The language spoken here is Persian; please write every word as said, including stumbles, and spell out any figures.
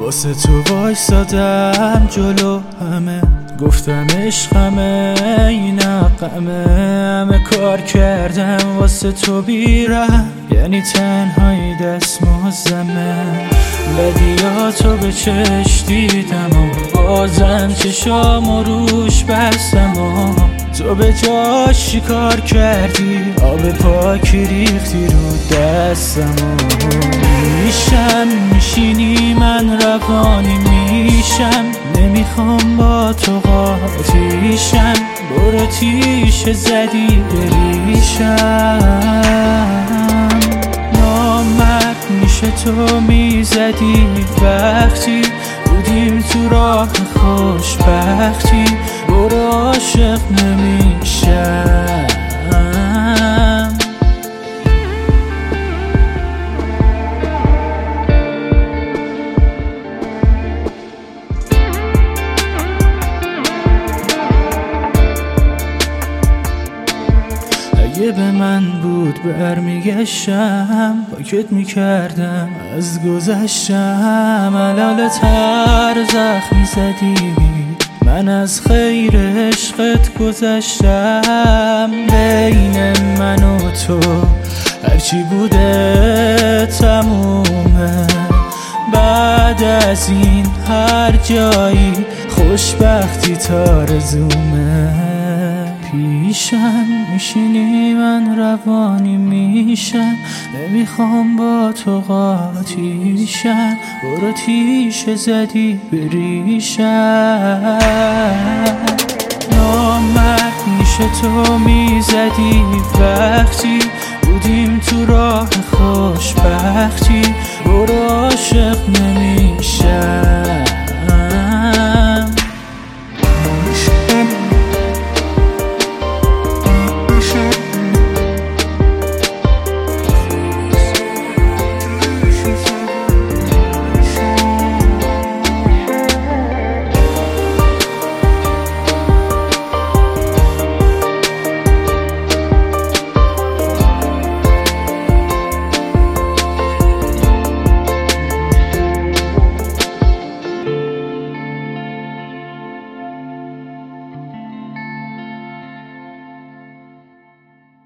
واسه تو وایسادم جلو همه، گفتم عشقمه این حقمه، همه کار کردم واسه تو بیرم، یعنی تنهایی دست مازمه. بدیاتو به چشم دیدم و بازم چشامو روش بستم و تو به جاش چیکار کردی؟ آب پاکی ریختی رو دستم و میشم میشینی من روانی میشم، نمیخوام با تو قاطیشم، برو تیشه زدی بریشم. نامرد میشه تو میزدی وقتی بودیم تو راه خوشبختی، برو عاشق نمیشم. اگه به من بود برمیگشتم، پاکت میکردم از گذشتم، علاله تر زخمی زدی، من از خیر عشقت گذشتم. بین من و تو هرچی بوده تمومه، بعد از این هر جایی خوشبختی تارزومه. پیشم میشینی من روانی میشم، نمیخوام با تو قاطیشم، برو تیشه زدی بریشم. نامرد میشه تو میزدی وقتی بودیم تو راه خوشبختی، برو عاشق نمیشم.